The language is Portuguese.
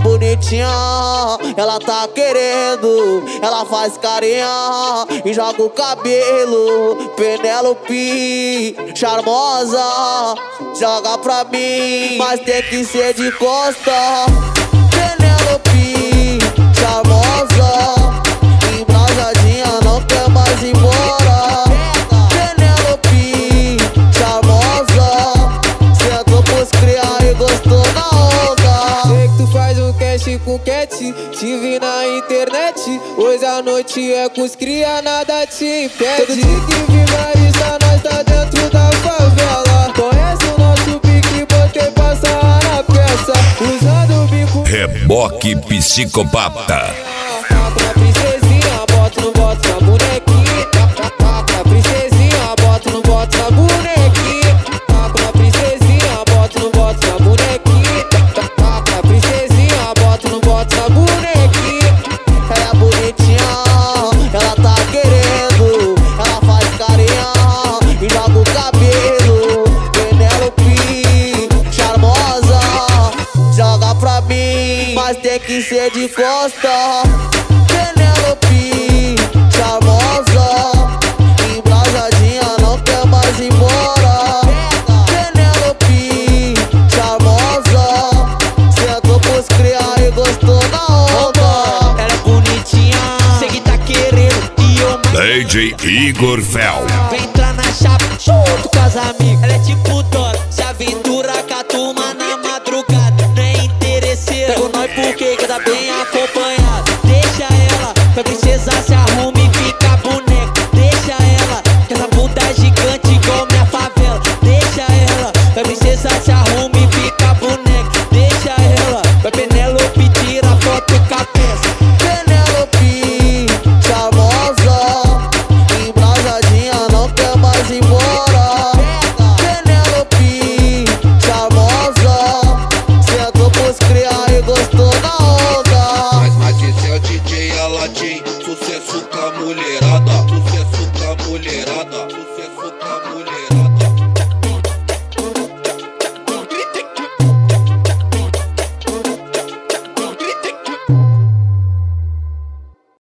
bonitinha, ela tá querendo. Ela faz carinha e joga o cabelo. Penélope, charmosa, joga pra mim, mas tem que ser de costa. Penélope, charmosa, embrasadinha, não quer mais ir embora. Penélope, charmosa, sentou pros cria e gostou da onda. Sei que tu faz um cast com Cat, te vi na internet. Hoje a noite é com os cria, nada te impede. Todo dia que vigarista, nós tá dentro da favela. Conhece o nosso pique, botei passar na peça. Usando o bico Reboque Psicopata. pra princesinha, bota no bota na bonequinha. Pra princesinha, bota no bota na bonequinha. Pra princesinha, bota no bota na bonequinha. Pra princesinha, bota no bota na bonequinha. Ela é bonitinha, ela tá querendo. Ela faz carinha e joga o cabelo. Penélope, charmosa, joga pra mim, mas tem que ser de costa. Penélope, charmosa, embrasadinha, não quer mais ir embora. Penélope, charmosa, sentou pros cria e gostou da onda. Ela é bonitinha, sei que tá querendo. E eu mais DJ Igor Fel. vem entrar na chapa junto com as amigas. Ela é tipo Dora, se aventura com a turma na